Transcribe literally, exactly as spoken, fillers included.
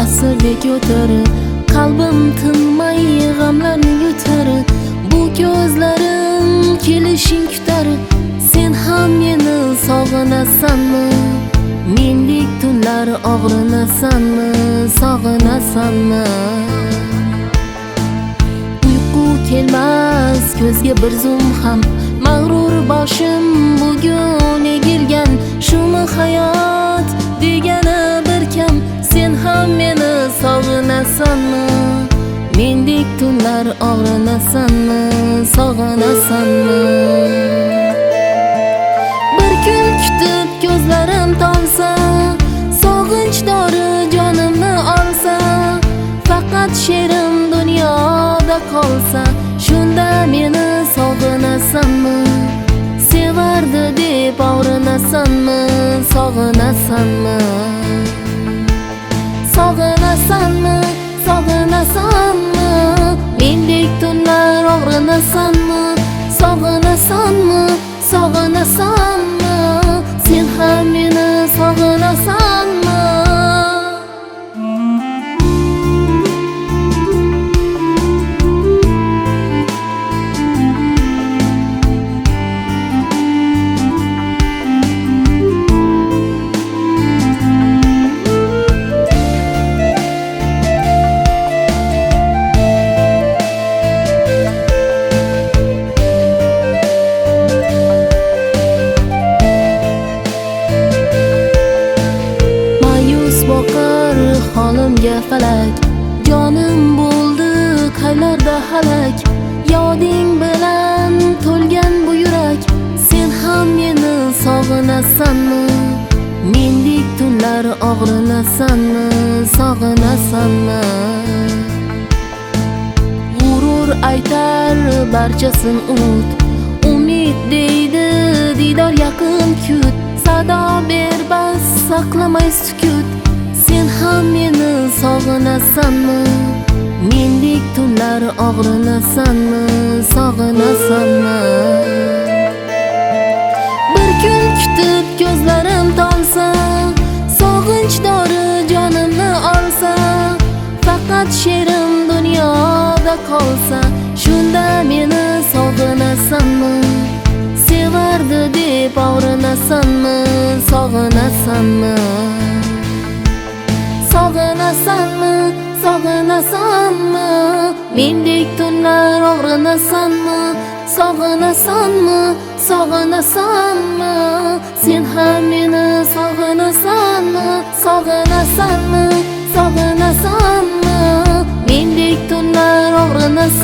asrdek o'tar, qalbim tinmay g'amlarni yutar. Bu ko'zlarim kelishing kutar, sen ham meni sog'inasanmi? Mendek tunlar og'rinasanmi, sog'inasanmi? Uyqu kelmas ko'zga bir zum ham, mag'rur boshim bugun egilgan. Shumi hayot degani bir kam, sen ham meni sog'inasanmi? Mendek tunlar og'rinasanmi, sog'inasanmi? Bir kun kutib ko'zlarim tomsa, sog'inch dori jonimni olsa, faqat she'rim dunyoda qolsa, shunda meni sog'inasanmi? Sevardi deb og'rinasanmi, sog'inasanmi? Sog'inasanmi, sog'inasanmi? Mendek tunlar og'rinasanmi, sog'inasanmi, sog'inasanmi? Sen ham meni sog'inasanmi? Holimga falak, jonim bo'ldi qaylarda halak. Yoding bilan to'lgan bu yurak, sen ham meni sog'inasanmi? Mendek tunlar og'rinasanmi, sog'inasanmi? G'urur aytar barchasin unut, umid deydi diydor yaqin kut. Sado berbas saqlamay sukut, sen ham meni sog'inasanmi? Mendek tunlar og'rinasanmi, sog'inasanmi? Bir kun kutib ko'zlarim tomsa, sog'inch dori jonimni olsa, faqat she'rim dunyoda qolsa, shunda meni sog'inasanmi? Sevardi deb og'rinasanmi, sog'inasanmi? Sog'inasanmi, sog'inasanmi? Mendek tunlar og'rinasanmi, sog'inasanmi, sog'inasanmi? Sen ham meni sog'inasanmi, sog'inasanmi, sog'inasanmi? Mendek tunlar og'rinasanmi?